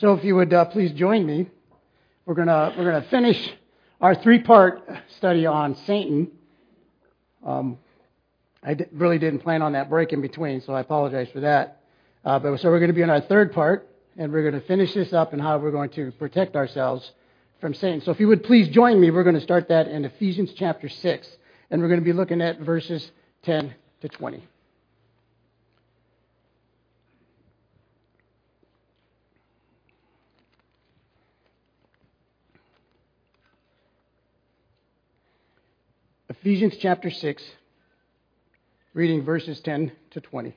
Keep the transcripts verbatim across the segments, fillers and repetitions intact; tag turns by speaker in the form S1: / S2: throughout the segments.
S1: So if you would uh, please join me, we're gonna we're gonna finish our three-part study on Satan. Um, I d- really didn't plan on that break in between, so I apologize for that. Uh, but so we're going to be in our third part, and we're going to finish this up and how we're going to protect ourselves from Satan. So if you would please join me, we're going to start that in Ephesians chapter six, and we're going to be looking at verses ten to twenty. Ephesians chapter six, reading verses ten to twenty.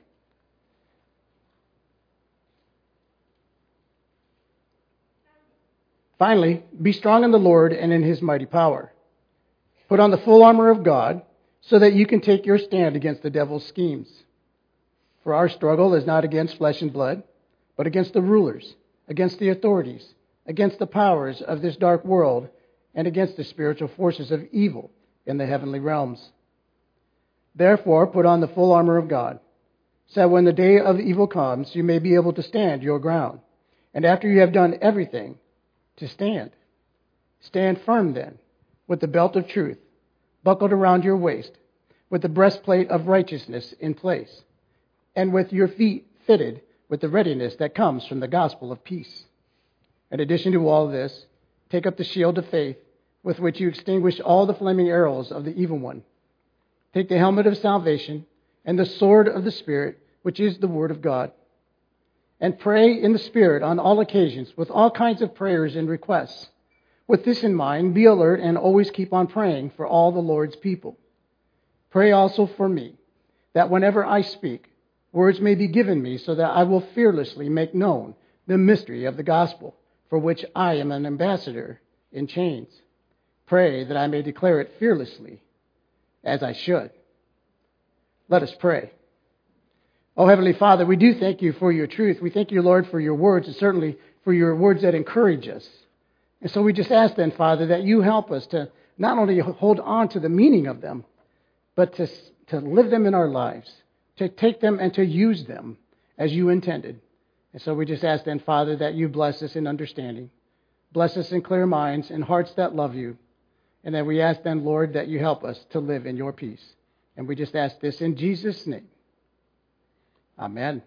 S1: Finally, be strong in the Lord and in His mighty power. Put on the full armor of God so that you can take your stand against the devil's schemes. For our struggle is not against flesh and blood, but against the rulers, against the authorities, against the powers of this dark world, and against the spiritual forces of evil in the heavenly realms. Therefore, put on the full armor of God, so that when the day of evil comes, you may be able to stand your ground. And after you have done everything, to stand. Stand firm then, with the belt of truth buckled around your waist, with the breastplate of righteousness in place, and with your feet fitted with the readiness that comes from the gospel of peace. In addition to all this, take up the shield of faith, with which you extinguish all the flaming arrows of the evil one. Take the helmet of salvation and the sword of the Spirit, which is the word of God. And pray in the Spirit on all occasions with all kinds of prayers and requests. With this in mind, be alert and always keep on praying for all the Lord's people. Pray also for me, that whenever I speak, words may be given me so that I will fearlessly make known the mystery of the gospel, for which I am an ambassador in chains. Pray that I may declare it fearlessly, as I should. Let us pray. Oh, Heavenly Father, we do thank you for your truth. We thank you, Lord, for your words, and certainly for your words that encourage us. And so we just ask then, Father, that you help us to not only hold on to the meaning of them, but to, to live them in our lives, to take them and to use them as you intended. And so we just ask then, Father, that you bless us in understanding. Bless us in clear minds and hearts that love you. And then we ask then, Lord, that you help us to live in your peace. And we just ask this in Jesus' name. Amen.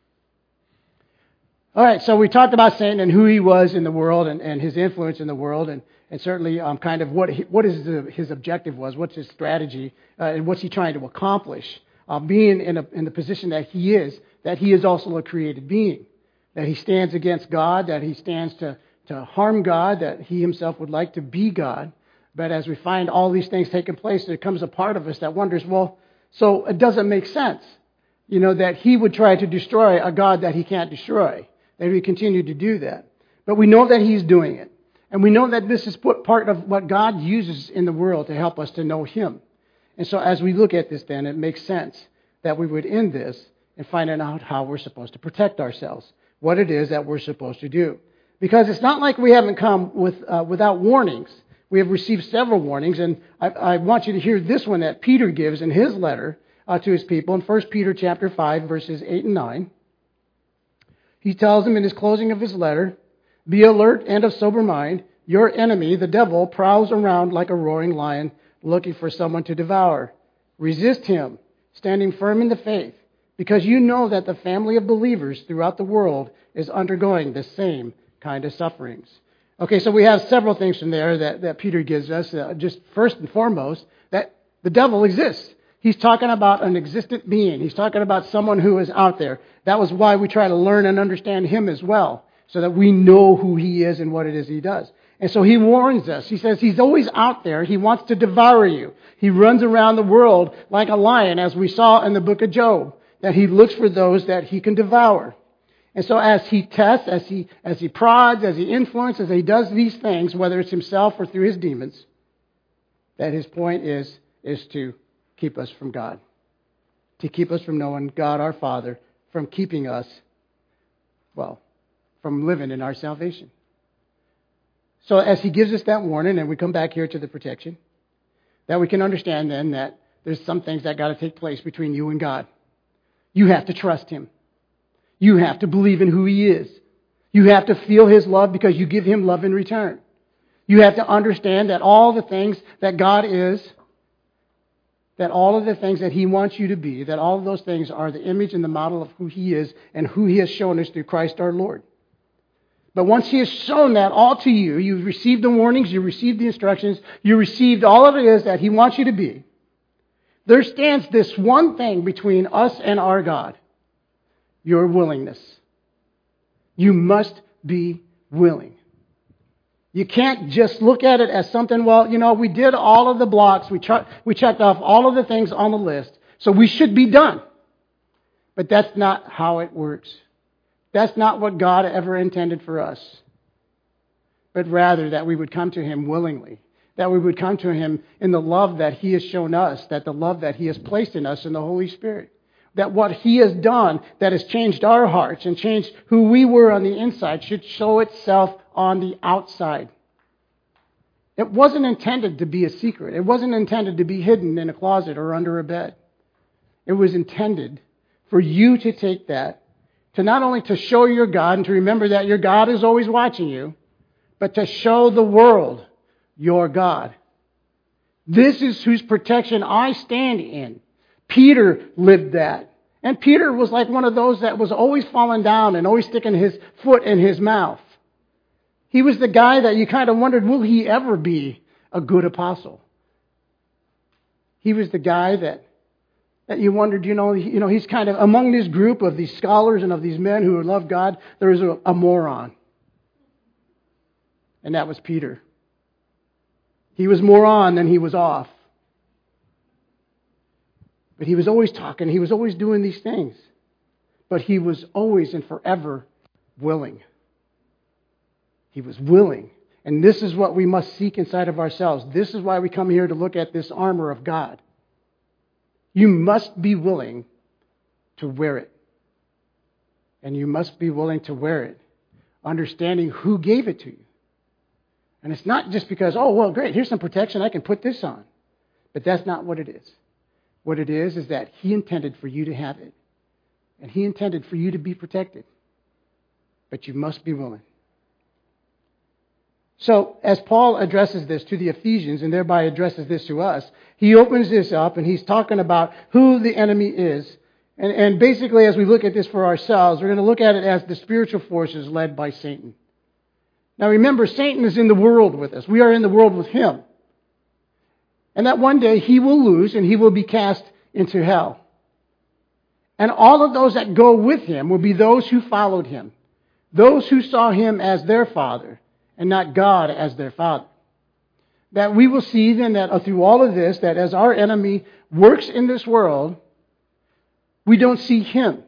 S1: All right, so we talked about Satan and who he was in the world and, and his influence in the world, and, and certainly um, kind of what he, what his, his objective was, what's his strategy, uh, and what's he trying to accomplish. Uh, being in, a, in the position that he is, that he is also a created being, that he stands against God, that he stands to, to harm God, that he himself would like to be God. But as we find all these things taking place, there comes a part of us that wonders, well, so it doesn't make sense, you know, that he would try to destroy a God that he can't destroy, that he continued to do that. But we know that he's doing it. And we know that this is part of what God uses in the world to help us to know him. And so as we look at this then, it makes sense that we would end this and find out how we're supposed to protect ourselves, what it is that we're supposed to do. Because it's not like we haven't come with uh, without warnings. We have received several warnings, and I, I want you to hear this one that Peter gives in his letter uh, to his people in First Peter chapter five, verses eight and nine. He tells them in his closing of his letter, "Be alert and of sober mind. Your enemy, the devil, prowls around like a roaring lion, looking for someone to devour. Resist him, standing firm in the faith, because you know that the family of believers throughout the world is undergoing the same kind of sufferings." Okay, so we have several things from there that, that Peter gives us. Uh, just first and foremost, that the devil exists. He's talking about an existent being. He's talking about someone who is out there. That was why we try to learn and understand him as well, so that we know who he is and what it is he does. And so he warns us. He says he's always out there. He wants to devour you. He runs around the world like a lion, as we saw in the book of Job, that he looks for those that he can devour. And so as he tests, as he as he prods, as he influences, as he does these things, whether it's himself or through his demons, that his point is, is to keep us from God. To keep us from knowing God our Father, from keeping us, well, from living in our salvation. So as he gives us that warning, and we come back here to the protection, that we can understand then that there's some things that got to take place between you and God. You have to trust him. You have to believe in who he is. You have to feel His love because you give Him love in return. You have to understand that all the things that God is, that all of the things that He wants you to be, that all of those things are the image and the model of who He is and who He has shown us through Christ our Lord. But once He has shown that all to you, you've received the warnings, you received the instructions, you received all of it is that He wants you to be, there stands this one thing between us and our God: your willingness. You must be willing. You can't just look at it as something, well, you know, we did all of the blocks, we, ch- we checked off all of the things on the list, so we should be done. But that's not how it works. That's not what God ever intended for us. But rather that we would come to Him willingly. That we would come to Him in the love that He has shown us. That the love that He has placed in us in the Holy Spirit. That what He has done that has changed our hearts and changed who we were on the inside should show itself on the outside. It wasn't intended to be a secret. It wasn't intended to be hidden in a closet or under a bed. It was intended for you to take that, to not only to show your God and to remember that your God is always watching you, but to show the world your God. This is whose protection I stand in. Peter lived that. And Peter was like one of those that was always falling down and always sticking his foot in his mouth. He was the guy that you kind of wondered, will he ever be a good apostle? He was the guy that That you wondered, you know, you know, he's kind of among this group of these scholars and of these men who love God, there is a, a moron. And that was Peter. He was more on than he was off. But he was always talking. He was always doing these things. But he was always and forever willing. He was willing. And this is what we must seek inside of ourselves. This is why we come here to look at this armor of God. You must be willing to wear it. And you must be willing to wear it, understanding who gave it to you. And it's not just because, oh, well, great, here's some protection, I can put this on. But that's not what it is. What it is is that He intended for you to have it. And He intended for you to be protected. But you must be willing. So, as Paul addresses this to the Ephesians, and thereby addresses this to us, he opens this up and he's talking about who the enemy is. And, and basically, as we look at this for ourselves, we're going to look at it as the spiritual forces led by Satan. Now remember, Satan is in the world with us. We are in the world with him. And that one day he will lose and he will be cast into hell. And all of those that go with him will be those who followed him. Those who saw him as their father and not God as their father. That we will see then that through all of this, that as our enemy works in this world, we don't see him.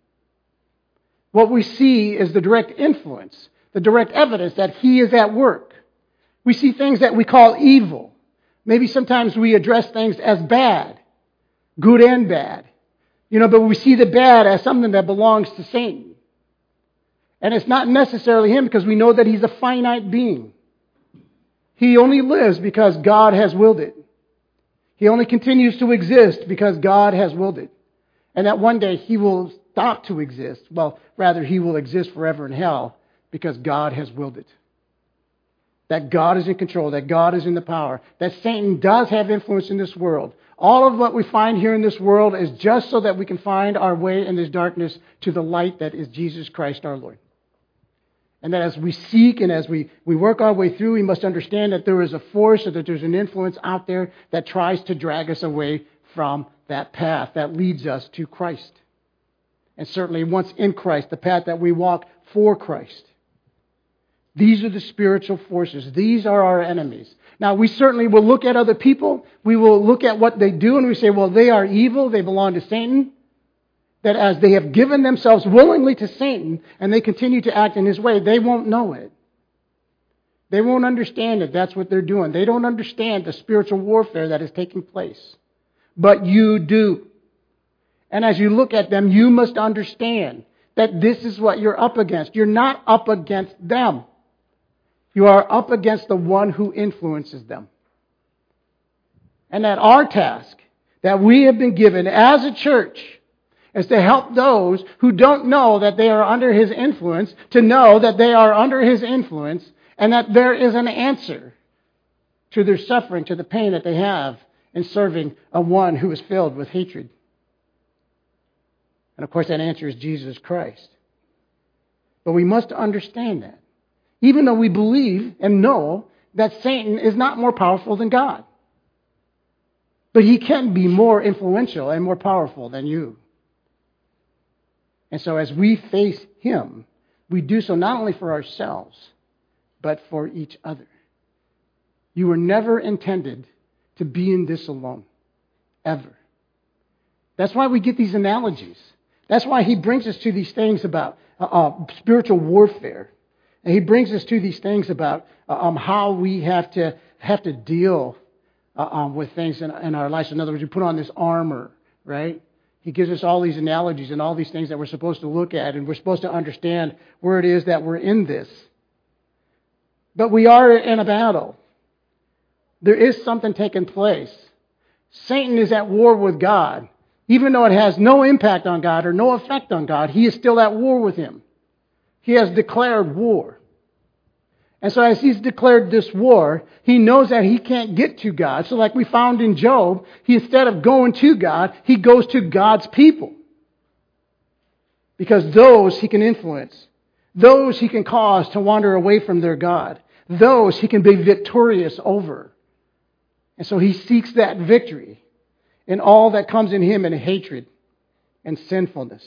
S1: What we see is the direct influence, the direct evidence that he is at work. We see things that we call evil. Maybe sometimes we address things as bad, good and bad. You know, but we see the bad as something that belongs to Satan. And it's not necessarily him because we know that he's a finite being. He only lives because God has willed it. He only continues to exist because God has willed it. And that one day he will stop to exist. Well, rather he will exist forever in hell because God has willed it. That God is in control, that God is in the power, that Satan does have influence in this world. All of what we find here in this world is just so that we can find our way in this darkness to the light that is Jesus Christ our Lord. And that as we seek and as we, we work our way through, we must understand that there is a force or that there's an influence out there that tries to drag us away from that path that leads us to Christ. And certainly once in Christ, the path that we walk for Christ. These are the spiritual forces. These are our enemies. Now, we certainly will look at other people. We will look at what they do and we say, well, they are evil. They belong to Satan. That as they have given themselves willingly to Satan and they continue to act in his way, they won't know it. They won't understand that that's what they're doing. They don't understand the spiritual warfare that is taking place. But you do. And as you look at them, you must understand that this is what you're up against. You're not up against them. You are up against the one who influences them. And that our task that we have been given as a church is to help those who don't know that they are under his influence to know that they are under his influence and that there is an answer to their suffering, to the pain that they have in serving a one who is filled with hatred. And of course, that answer is Jesus Christ. But we must understand that. Even though we believe and know that Satan is not more powerful than God. But he can be more influential and more powerful than you. And so as we face him, we do so not only for ourselves, but for each other. You were never intended to be in this alone. Ever. That's why we get these analogies. That's why he brings us to these things about uh, uh, spiritual warfare. And he brings us to these things about uh, um, how we have to have to deal uh, um, with things in, in our lives. In other words, we put on this armor, right? He gives us all these analogies and all these things that we're supposed to look at, and we're supposed to understand where it is that we're in this. But we are in a battle. There is something taking place. Satan is at war with God. Even though it has no impact on God or no effect on God, he is still at war with him. He has declared war. And so as he's declared this war, he knows that he can't get to God. So like we found in Job, he instead of going to God, he goes to God's people. Because those he can influence. Those he can cause to wander away from their God. Those he can be victorious over. And so he seeks that victory in all that comes in him in hatred and sinfulness.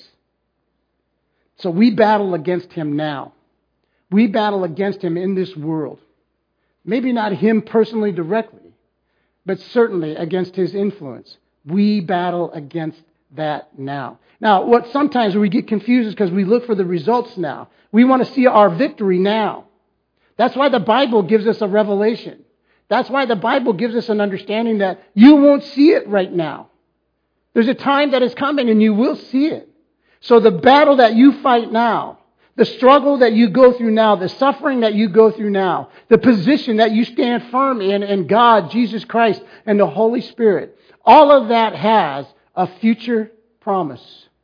S1: So we battle against him now. We battle against him in this world. Maybe not him personally directly, but certainly against his influence. We battle against that now. Now, what sometimes we get confused is because we look for the results now. We want to see our victory now. That's why the Bible gives us a revelation. That's why the Bible gives us an understanding that you won't see it right now. There's a time that is coming and you will see it. So the battle that you fight now, the struggle that you go through now, the suffering that you go through now, the position that you stand firm in, in God, Jesus Christ, and the Holy Spirit, all of that has a future promise.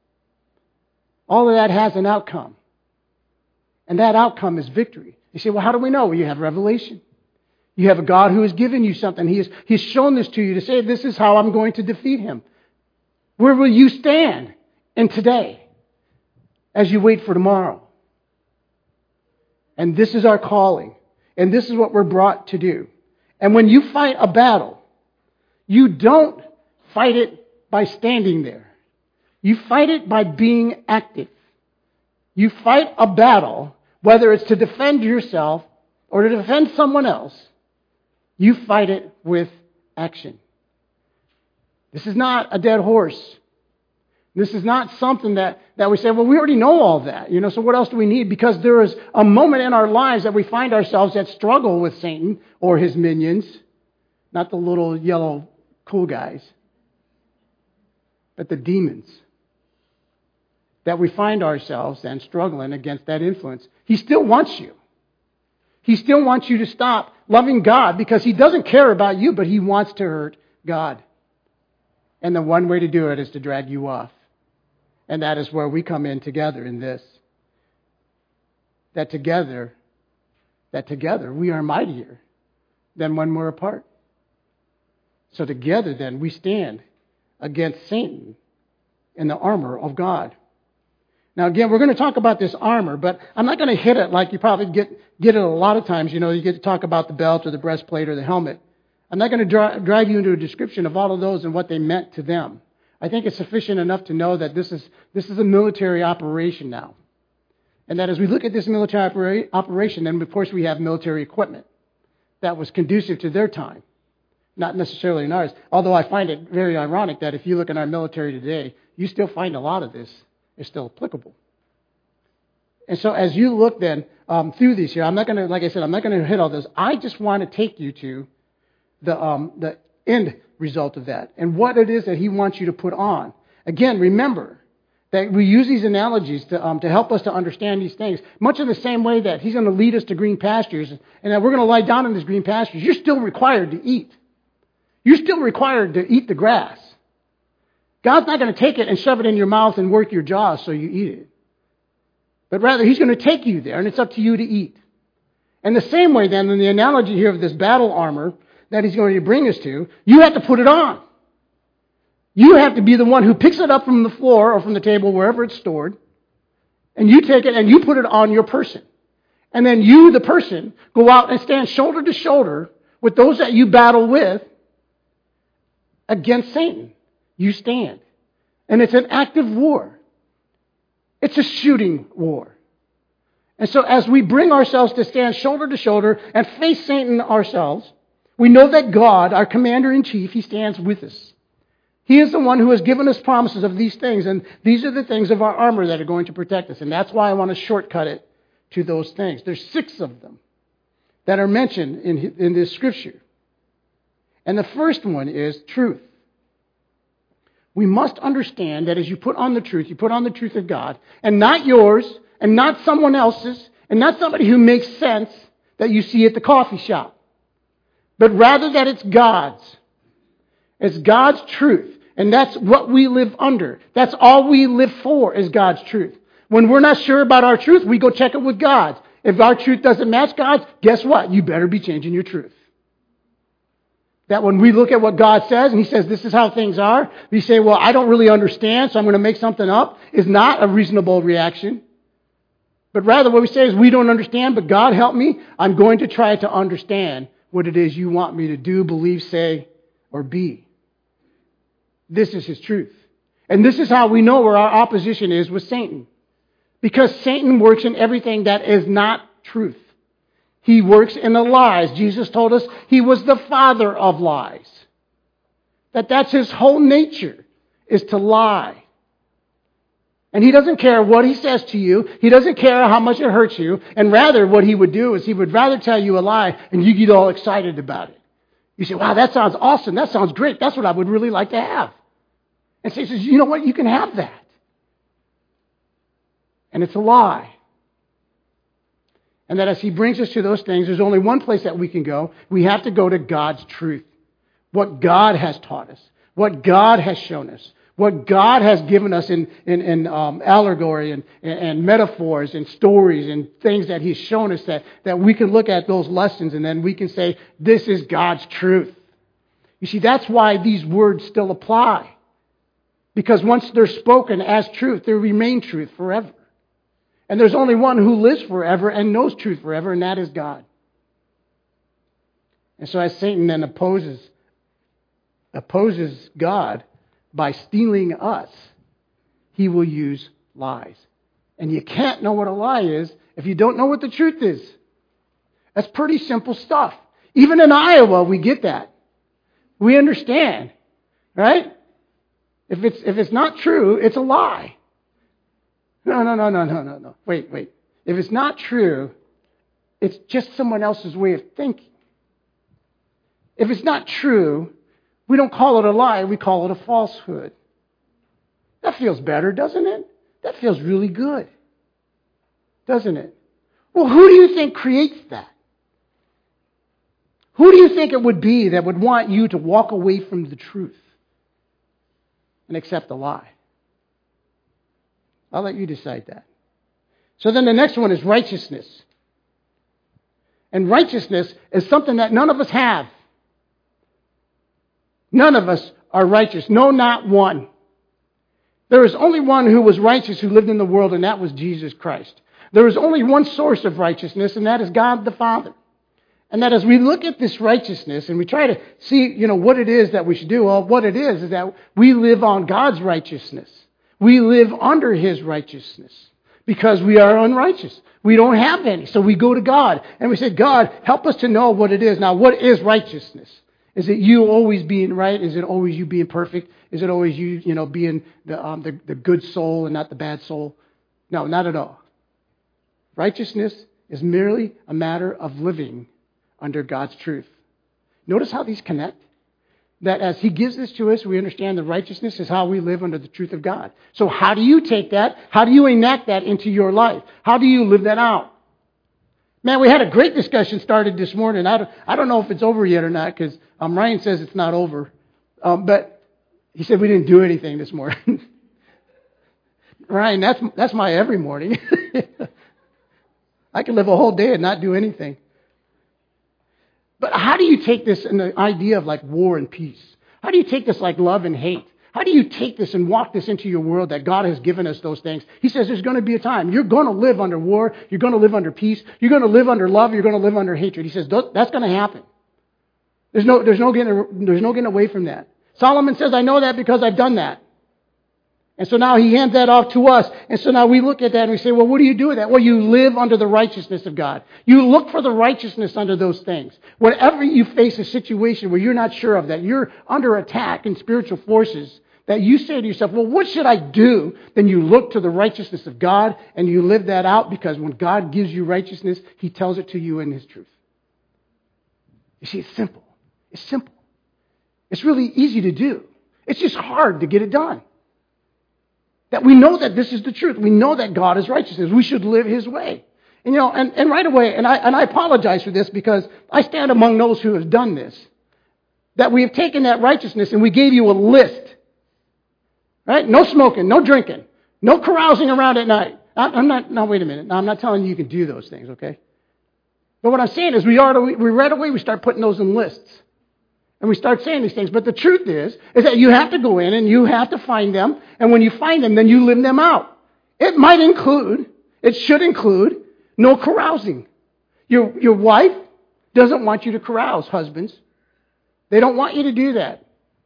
S1: All of that has an outcome. And that outcome is victory. You say, well, how do we know? Well, you have revelation. You have a God who has given you something. He has, he's shown this to you to say, this is how I'm going to defeat him. Where will you stand in today as you wait for tomorrow? And this is our calling. And this is what we're brought to do. And when you fight a battle, you don't fight it by standing there. You fight it by being active. You fight a battle, whether it's to defend yourself or to defend someone else. You fight it with action. This is not a dead horse. This is not something that, that we say, well, we already know all that. You know, so what else do we need? Because there is a moment in our lives that we find ourselves that struggle with Satan or his minions. Not the little yellow cool guys. But the demons. That we find ourselves then struggling against that influence. He still wants you. He still wants you to stop loving God because he doesn't care about you, but he wants to hurt God. And the one way to do it is to drag you off. And that is where we come in together in this. That together, that together we are mightier than when we're apart. So together then we stand against Satan in the armor of God. Now again, we're going to talk about this armor, but I'm not going to hit it like you probably get, get it a lot of times. You know, you get to talk about the belt or the breastplate or the helmet. I'm not going to dri- drive you into a description of all of those and what they meant to them. I think it's sufficient enough to know that this is this is a military operation now. And that as we look at this military opera- operation, then of course we have military equipment that was conducive to their time. Not necessarily in ours. Although I find it very ironic that if you look in our military today, you still find a lot of this is still applicable. And so as you look then um, through these here, I'm not going to, like I said, I'm not going to hit all this. I just want to take you to the um, the end result of that and what it is that he wants you to put on. Again, remember that we use these analogies to um, to help us to understand these things. Much in the same way that he's going to lead us to green pastures and that we're going to lie down in these green pastures. You're still required to eat. You're still required to eat the grass. God's not going to take it and shove it in your mouth and work your jaws so you eat it. But rather, He's going to take you there, and it's up to you to eat. And the same way, then, in the analogy here of this battle armor that He's going to bring us to, you have to put it on. You have to be the one who picks it up from the floor or from the table, wherever it's stored, and you take it and you put it on your person. And then you, the person, go out and stand shoulder to shoulder with those that you battle with against Satan. You stand. And it's an active war. It's a shooting war. And so as we bring ourselves to stand shoulder to shoulder and face Satan ourselves, we know that God, our commander-in-chief, He stands with us. He is the one who has given us promises of these things, and these are the things of our armor that are going to protect us. And that's why I want to shortcut it to those things. There's six of them that are mentioned in, in this scripture. And the first one is truth. We must understand that as you put on the truth, you put on the truth of God, and not yours, and not someone else's, and not somebody who makes sense that you see at the coffee shop, but rather that it's God's. It's God's truth, and that's what we live under. That's all we live for is God's truth. When we're not sure about our truth, we go check it with God's. If our truth doesn't match God's, guess what? You better be changing your truth. That when we look at what God says, and He says this is how things are, we say, well, I don't really understand, so I'm going to make something up, is not a reasonable reaction. But rather what we say is we don't understand, but God help me. I'm going to try to understand what it is you want me to do, believe, say, or be. This is His truth. And this is how we know where our opposition is with Satan. Because Satan works in everything that is not truth. He works in the lies. Jesus told us he was the father of lies. That that's his whole nature, is to lie. And he doesn't care what he says to you. He doesn't care how much it hurts you. And rather, what he would do is he would rather tell you a lie and you get all excited about it. You say, wow, that sounds awesome. That sounds great. That's what I would really like to have. And so he says, you know what? You can have that. And it's a lie. And that as he brings us to those things, there's only one place that we can go. We have to go to God's truth. What God has taught us. What God has shown us. What God has given us in, in, in um, allegory and, and, and metaphors and stories and things that He's shown us that, that we can look at those lessons and then we can say, this is God's truth. You see, that's why these words still apply. Because once they're spoken as truth, they remain truth forever. And there's only one who lives forever and knows truth forever, and that is God. And so as Satan then opposes, opposes God by stealing us, he will use lies. And you can't know what a lie is if you don't know what the truth is. That's pretty simple stuff. Even in Iowa, we get that. We understand, right? If it's if it's not true, it's a lie. No, no, no, no, no, no, no. Wait, wait. If it's not true, it's just someone else's way of thinking. If it's not true, we don't call it a lie, we call it a falsehood. That feels better, doesn't it? That feels really good, doesn't it? Well, who do you think creates that? Who do you think it would be that would want you to walk away from the truth and accept a lie? I'll let you decide that. So then the next one is righteousness. And righteousness is something that none of us have. None of us are righteous. No, not one. There is only one who was righteous who lived in the world, and that was Jesus Christ. There is only one source of righteousness, and that is God the Father. And that as we look at this righteousness and we try to see, you know, what it is that we should do, well, what it is is that we live on God's righteousness. We live under His righteousness because we are unrighteous. We don't have any. So we go to God and we say, God, help us to know what it is. Now, what is righteousness? Is it you always being right? Is it always you being perfect? Is it always you, you know, being the, um, the, the good soul and not the bad soul? No, not at all. Righteousness is merely a matter of living under God's truth. Notice how these connect. That as He gives this to us, we understand that righteousness is how we live under the truth of God. So how do you take that? How do you enact that into your life? How do you live that out? Man, we had a great discussion started this morning. I don't, I don't know if it's over yet or not because um, Ryan says it's not over. Um, but He said, we didn't do anything this morning. Ryan, that's, that's my every morning. I can live a whole day and not do anything. But how do you take this and the idea of like war and peace? How do you take this like love and hate? How do you take this and walk this into your world that God has given us those things? He says there's going to be a time. You're going to live under war. You're going to live under peace. You're going to live under love. You're going to live under hatred. He says that's going to happen. There's no, there's no getting, there's no getting away from that. Solomon says, I know that because I've done that. And so now he hands that off to us. And so now we look at that and we say, well, what do you do with that? Well, you live under the righteousness of God. You look for the righteousness under those things. Whenever you face a situation where you're not sure of that, you're under attack in spiritual forces, that you say to yourself, well, what should I do? Then you look to the righteousness of God and you live that out, because when God gives you righteousness, He tells it to you in His truth. You see, it's simple. It's simple. It's really easy to do. It's just hard to get it done. That we know that this is the truth. We know that God is righteousness. We should live His way. And, you know, and, and right away, and I, and I apologize for this because I stand among those who have done this, that we have taken that righteousness and we gave you a list. Right? No smoking, no drinking, no carousing around at night. I'm not, no, wait a minute. No, I'm not telling you you can do those things, okay? But what I'm saying is we are, we right away, we start putting those in lists. And we start saying these things. But the truth is, is that you have to go in and you have to find them. And when you find them, then you live them out. It might include, it should include, no carousing. Your, your wife doesn't want you to carouse, husbands. They don't want you to do that.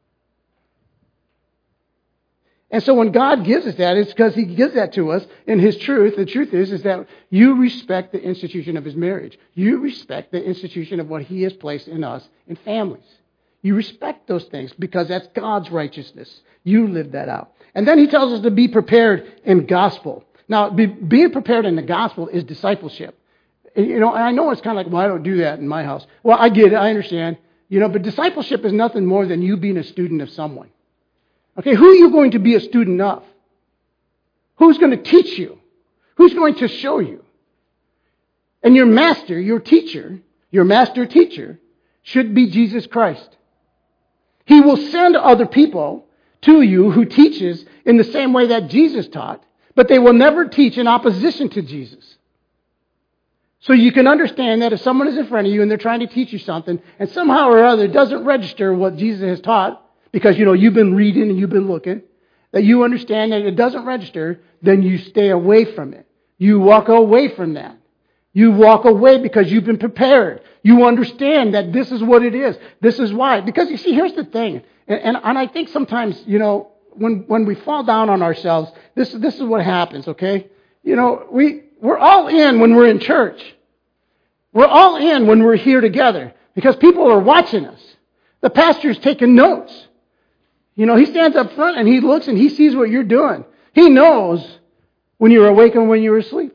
S1: And so when God gives us that, it's because He gives that to us in His truth. The truth is, is that you respect the institution of His marriage. You respect the institution of what He has placed in us in families. You respect those things because that's God's righteousness. You live that out. And then He tells us to be prepared in gospel. Now, be, being prepared in the gospel is discipleship. You know, and I know it's kind of like, well, I don't do that in my house. Well, I get it. I understand. You know, but discipleship is nothing more than you being a student of someone. Okay, who are you going to be a student of? Who's going to teach you? Who's going to show you? And your master, your teacher, your master teacher should be Jesus Christ. He will send other people to you who teaches in the same way that Jesus taught, but they will never teach in opposition to Jesus. So you can understand that if someone is in front of you and they're trying to teach you something, and somehow or other it doesn't register what Jesus has taught, because, you know, you've been reading and you've been looking, that you understand that it doesn't register, then you stay away from it. You walk away from that. You walk away because you've been prepared. You understand that this is what it is. This is why. Because, you see, here's the thing. And, and, and I think sometimes, you know, when, when we fall down on ourselves, this, this is what happens, okay? You know, we, we're all in when we're in church. We're all in when we're here together because people are watching us. The pastor's taking notes. You know, he stands up front and he looks and he sees what you're doing. He knows when you're awake and when you're asleep.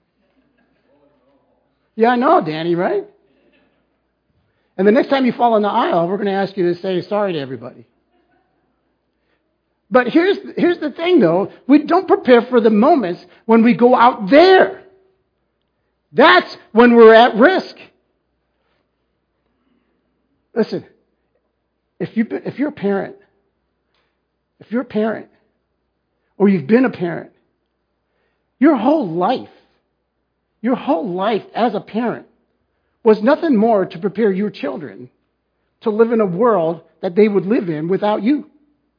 S1: Yeah, I know, Danny, right? And the next time you fall in the aisle, we're going to ask you to say sorry to everybody. But here's, here's the thing, though. We don't prepare for the moments when we go out there. That's when we're at risk. Listen, if, you, if you're a parent, if you're a parent, or you've been a parent, your whole life, your whole life as a parent was nothing more to prepare your children to live in a world that they would live in without you.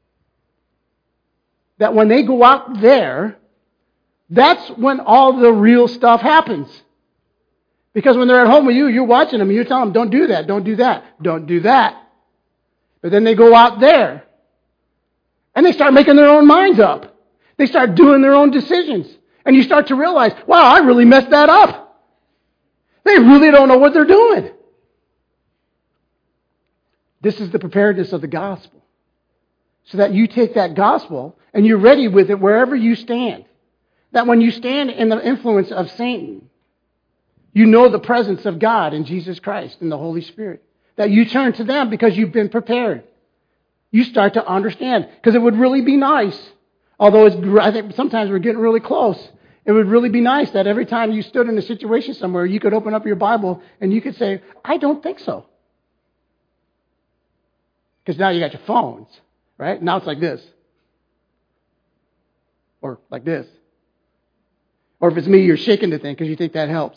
S1: That when they go out there, that's when all the real stuff happens. Because when they're at home with you, you're watching them, and you're telling them, don't do that, don't do that, don't do that. But then they go out there, and they start making their own minds up. They start doing their own decisions. And you start to realize, wow, I really messed that up. They really don't know what they're doing. This is the preparedness of the gospel. So that you take that gospel and you're ready with it wherever you stand. That when you stand in the influence of Satan, you know the presence of God in Jesus Christ and the Holy Spirit. That you turn to them because you've been prepared. You start to understand. Because it would really be nice. Although it's, I think sometimes we're getting really close. It would really be nice that every time you stood in a situation somewhere, you could open up your Bible and you could say, I don't think so. Because now you got your phones, Right? Now it's like this. Or like this. Or if it's me, you're shaking the thing because you think that helps.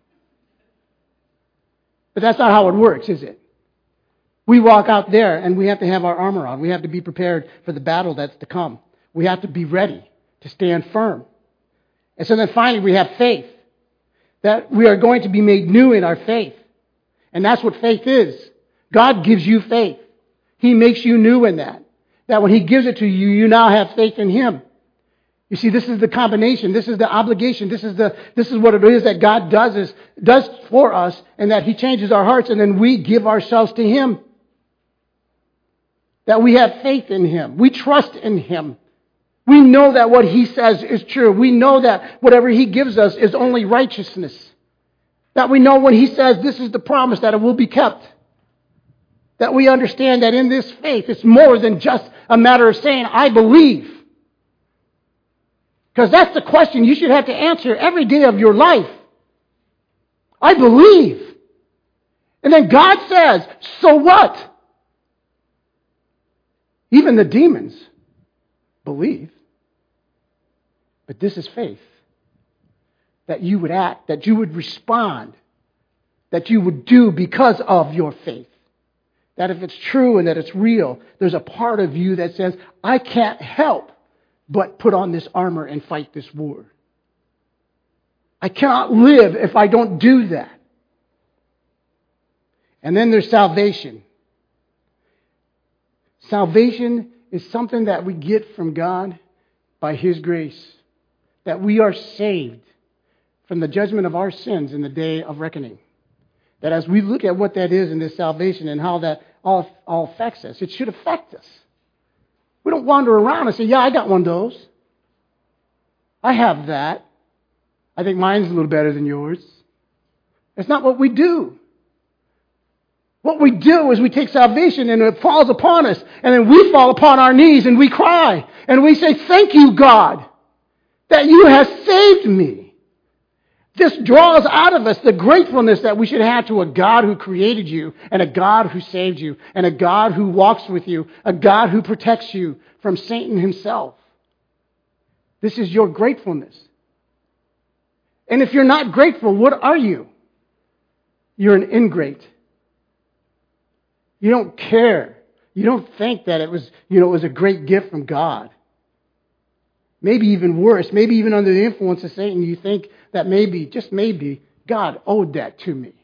S1: But that's not how it works, is it? We walk out there and we have to have our armor on. We have to be prepared for the battle that's to come. We have to be ready to stand firm. And so then finally we have faith. That we are going to be made new in our faith. And that's what faith is. God gives you faith. He makes you new in that. That when He gives it to you, you now have faith in Him. You see, this is the combination. This is the obligation. This is the this is what it is that God does is does for us, and that He changes our hearts, and then we give ourselves to Him. That we have faith in Him. We trust in Him. We know that what He says is true. We know that whatever He gives us is only righteousness. That we know when He says this is the promise, that it will be kept. That we understand that in this faith, it's more than just a matter of saying, I believe. Because that's the question you should have to answer every day of your life. I believe. And then God says, so what? Even the demons believe. But this is faith. That you would act, that you would respond, that you would do because of your faith. That if it's true and that it's real, there's a part of you that says, I can't help but put on this armor and fight this war. I cannot live if I don't do that. And then there's salvation. Salvation is something that we get from God by His grace. That we are saved from the judgment of our sins in the day of reckoning. That as we look at what that is in this salvation and how that all, all affects us, it should affect us. We don't wander around and say, yeah, I got one of those. I have that. I think mine's a little better than yours. That's not what we do. What we do is we take salvation and it falls upon us. And then we fall upon our knees and we cry. And we say, thank you, God, that you have saved me. This draws out of us the gratefulness that we should have to a God who created you, and a God who saved you, and a God who walks with you, a God who protects you from Satan himself. This is your gratefulness. And if you're not grateful, what are you? You're an ingrate. You don't care. You don't think that it was, you know, it was a great gift from God. Maybe even worse, maybe even under the influence of Satan, you think that maybe, just maybe, God owed that to me.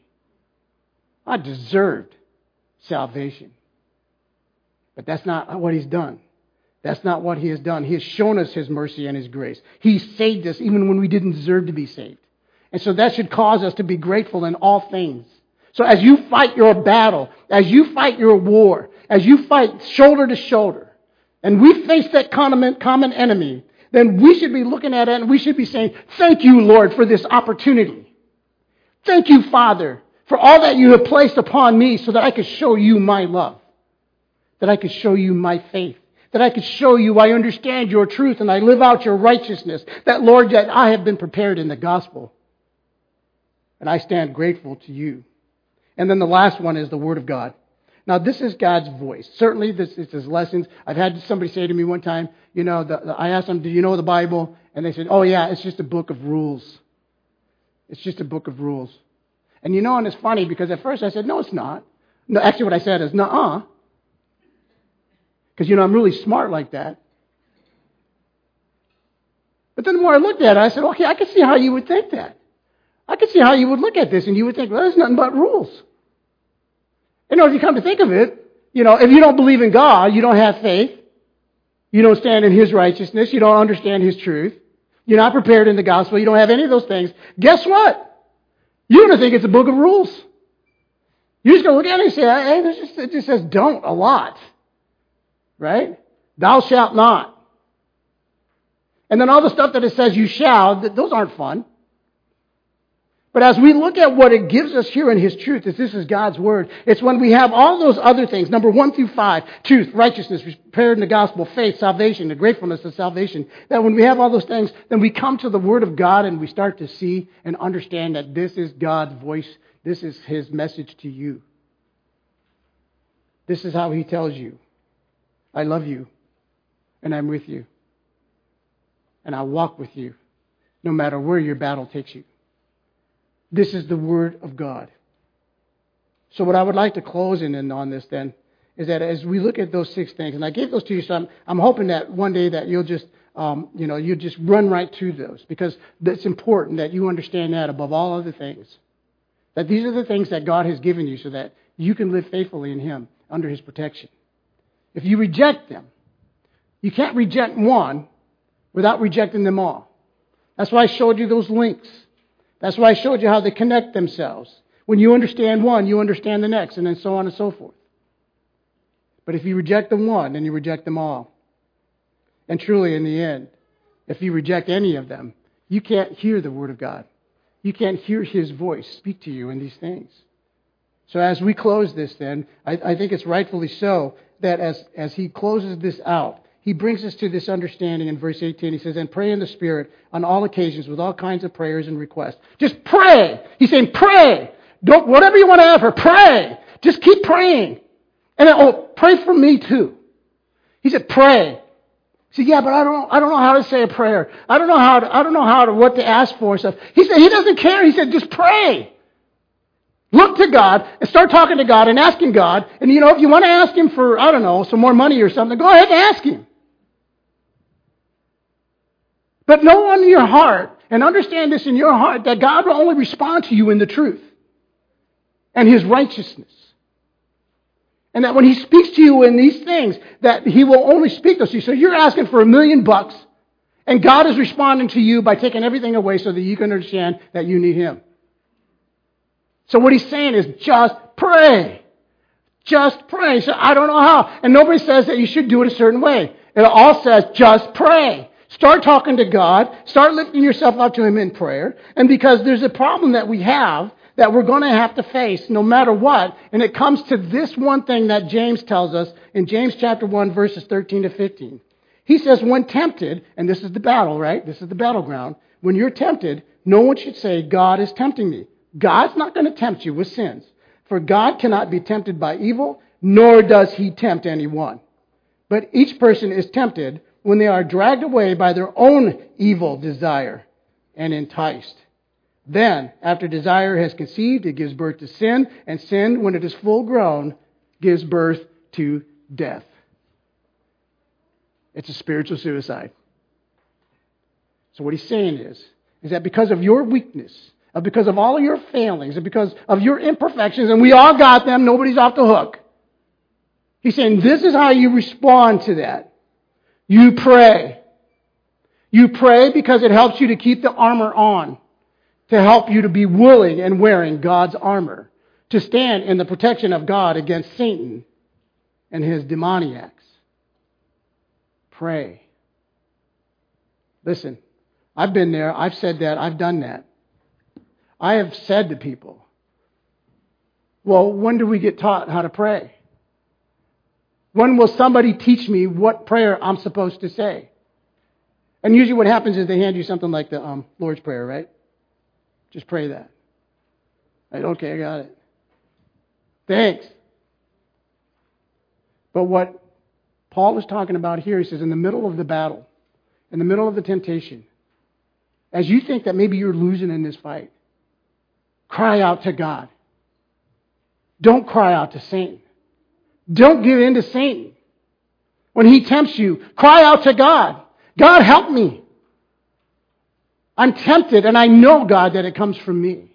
S1: I deserved salvation. But that's not what He's done. That's not what He has done. He has shown us His mercy and His grace. He saved us even when we didn't deserve to be saved. And so that should cause us to be grateful in all things. So as you fight your battle, as you fight your war, as you fight shoulder to shoulder, and we face that common, common enemy, then we should be looking at it and we should be saying, thank you, Lord, for this opportunity. Thank you, Father, for all that you have placed upon me so that I could show you my love, that I could show you my faith, that I could show you I understand your truth and I live out your righteousness, that, Lord, that I have been prepared in the gospel. And I stand grateful to you. And then the last one is the Word of God. Now, this is God's voice. Certainly, this is His lessons. I've had somebody say to me one time, you know, the, the, I asked them, do you know the Bible? And they said, oh, yeah, it's just a book of rules. It's just a book of rules. And you know, and it's funny because at first I said, no, it's not. No, actually, what I said is, nuh-uh. Because, you know, I'm really smart like that. But then the more I looked at it, I said, okay, I can see how you would think that. I can see how you would look at this and you would think, well, there's nothing but rules. You know, if you come to think of it, you know, if you don't believe in God, you don't have faith, you don't stand in His righteousness, you don't understand His truth, you're not prepared in the gospel, you don't have any of those things, guess what? You're going to think it's a book of rules. You're just going to look at it and say, hey, this just, it just says don't a lot. Right? Thou shalt not. And then all the stuff that it says you shall, those aren't fun. But as we look at what it gives us here in His truth, is this is God's Word, it's when we have all those other things, number one through five, truth, righteousness, prepared in the gospel, faith, salvation, the gratefulness of salvation, that when we have all those things, then we come to the Word of God and we start to see and understand that this is God's voice, this is His message to you. This is how He tells you. I love you, and I'm with you. And I'll walk with you no matter where your battle takes you. This is the Word of God. So what I would like to close in on this then is that as we look at those six things, and I gave those to you, so I'm, I'm hoping that one day that you'll just, um, you know, you just run right to those, because it's important that you understand that above all other things. That these are the things that God has given you so that you can live faithfully in Him under His protection. If you reject them, you can't reject one without rejecting them all. That's why I showed you those links. That's why I showed you how they connect themselves. When you understand one, you understand the next, and then so on and so forth. But if you reject the one, then you reject them all. And truly, in the end, if you reject any of them, you can't hear the Word of God. You can't hear His voice speak to you in these things. So as we close this then, I, I think it's rightfully so that as, as he closes this out, he brings us to this understanding in verse eighteen. He says, and pray in the Spirit on all occasions with all kinds of prayers and requests. Just pray. He's saying pray. Don't, whatever you want to offer, pray. Just keep praying. And then, oh, pray for me too. He said, pray. He said, yeah, but I don't, I don't know how to say a prayer. I don't know how to, I don't know how to, what to ask for and stuff. He said, he doesn't care. He said, just pray. Look to God and start talking to God and asking God. And you know, if you want to ask Him for, I don't know, some more money or something, go ahead and ask Him. But know in your heart, and understand this in your heart, that God will only respond to you in the truth and His righteousness. And that when He speaks to you in these things, that He will only speak those to you. So you're asking for a million bucks, and God is responding to you by taking everything away so that you can understand that you need Him. So what He's saying is just pray. Just pray. So I don't know how. And nobody says that you should do it a certain way. It all says just pray. Start talking to God. Start lifting yourself up to Him in prayer. And because there's a problem that we have that we're going to have to face no matter what, and it comes to this one thing that James tells us in James chapter one, verses thirteen to fifteen. He says, when tempted, and this is the battle, right? This is the battleground. When you're tempted, no one should say, God is tempting me. God's not going to tempt you with sins. For God cannot be tempted by evil, nor does He tempt anyone. But each person is tempted when they are dragged away by their own evil desire and enticed. Then, after desire has conceived, it gives birth to sin, and sin, when it is full grown, gives birth to death. It's a spiritual suicide. So what he's saying is, is that because of your weakness, of because of all of your failings, and because of your imperfections, and we all got them, nobody's off the hook. He's saying this is how you respond to that. You pray. You pray because it helps you to keep the armor on, to help you to be willing and wearing God's armor, to stand in the protection of God against Satan and his demoniacs. Pray. Listen, I've been there, I've said that, I've done that. I have said to people, well, when do we get taught how to pray? When will somebody teach me what prayer I'm supposed to say? And usually what happens is they hand you something like the um, Lord's Prayer, right? Just pray that. Right, okay, I got it. Thanks. But what Paul is talking about here, he says, in the middle of the battle, in the middle of the temptation, as you think that maybe you're losing in this fight, cry out to God. Don't cry out to Satan. Don't give in to Satan. When he tempts you, cry out to God. God, help me. I'm tempted, and I know, God, that it comes from me.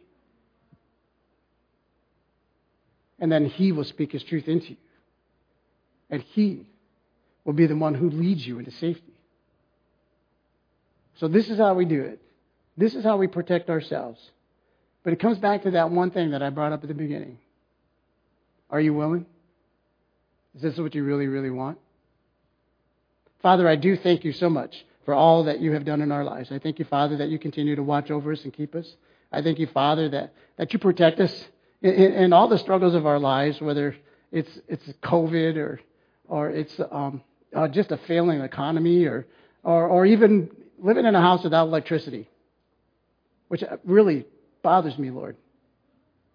S1: And then He will speak His truth into you. And He will be the one who leads you into safety. So this is how we do it. This is how we protect ourselves. But it comes back to that one thing that I brought up at the beginning. Are you willing? Is this what you really, really want? Father, I do thank you so much for all that you have done in our lives. I thank you, Father, that you continue to watch over us and keep us. I thank you, Father, that, that you protect us in, in, in all the struggles of our lives, whether it's it's COVID or or it's um, uh, just a failing economy or, or or even living in a house without electricity, which really bothers me, Lord.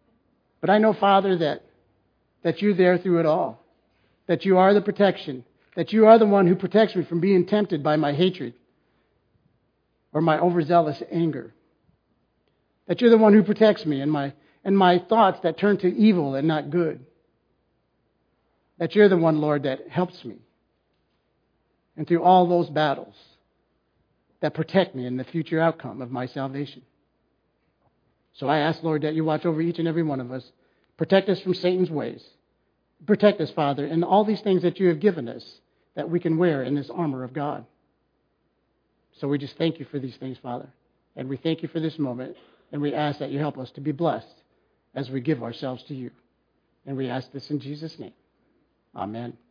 S1: But I know, Father, that that you're there through it all, that you are the protection, That you are the one who protects me from being tempted by my hatred or my overzealous anger. That you're the one who protects me and my, and my thoughts that turn to evil and not good. That you're the one, Lord, that helps me. And through all those battles that protect me in the future outcome of my salvation. So I ask, Lord, that you watch over each and every one of us. Protect us from Satan's ways. Protect us, Father, and all these things that you have given us that we can wear in this armor of God. So we just thank you for these things, Father. And we thank you for this moment. And we ask that you help us to be blessed as we give ourselves to you. And we ask this in Jesus' name. Amen.